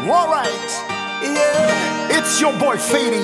Alright, yeah, it's your boy Fading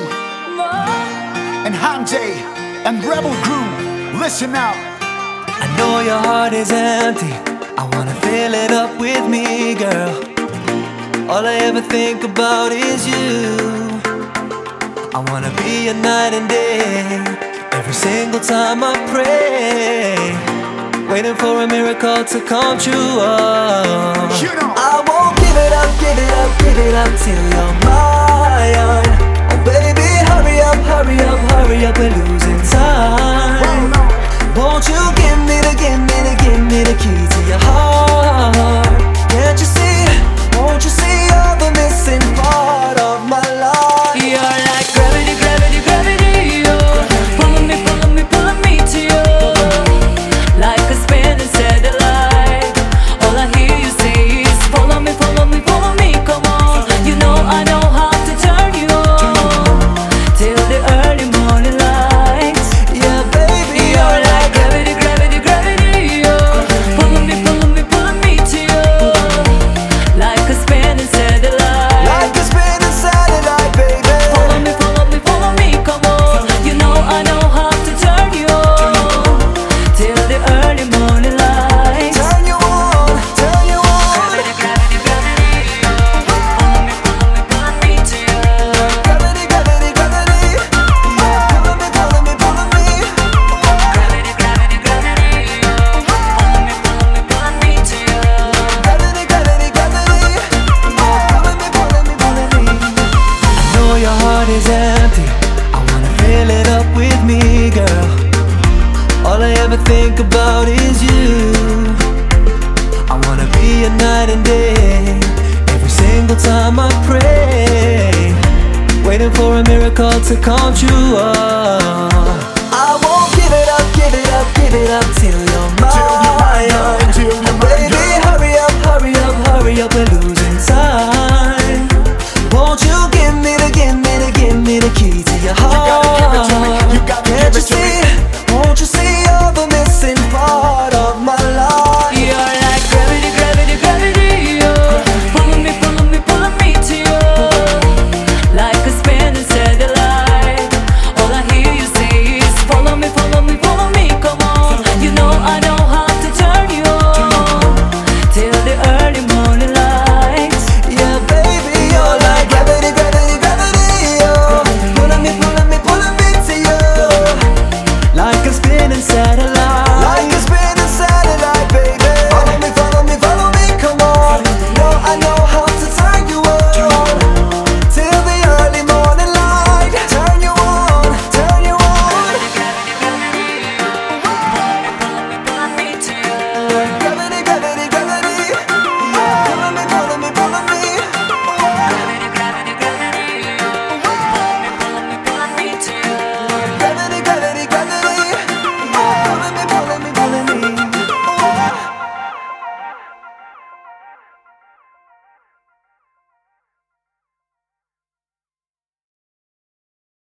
and Hanjay and Rebel Crew. Listen out. I know your heart is empty. I wanna fill it up with me, girl. All I ever think about is you. I wanna be your night and day. Every single time I pray, waiting for a miracle to come true. You know. I won't give it up, give it up, give it up till you're mine. Oh baby, hurry up, hurry up, hurry up, we're losing time. Won't you give me the key to your heart? Can't you see, won't you see you're the missing part of my life? You're like gravity, gravity, gravity, oh. Pulling me, pulling me, pulling me to you. Like a spinning satellite. All I hear you say is follow me, follow me, follow me, come on. You know I know how to turn you on till the early morning light. Yeah baby, You're like gravity, gravity, gravity, oh. Pulling me, pulling me, pulling me to you. Like a spinning satellite. like a spinning satellite, baby. Follow me, follow me, follow me, come on. You know I know how to turn you on till the early morning light. Turn you on, turn you on. Gravity, gravity, gravity, oh. Follow me, follow me to you. Gravity, gravity, gravity. Yeah, pulling me, pulling me, pulling me. Gravity, gravity, gravity, oh. Follow me, pulling me to you. Gravity, gravity, gravity. Yeah, pulling me, pulling me, pulling me. I know your heart is empty. I wanna fill it up with me, girl. All I ever think about is you. I wanna be your night and day. Every single time I pray, waiting for a miracle to come true. I won't give it up, give it up, give it up till you're mine.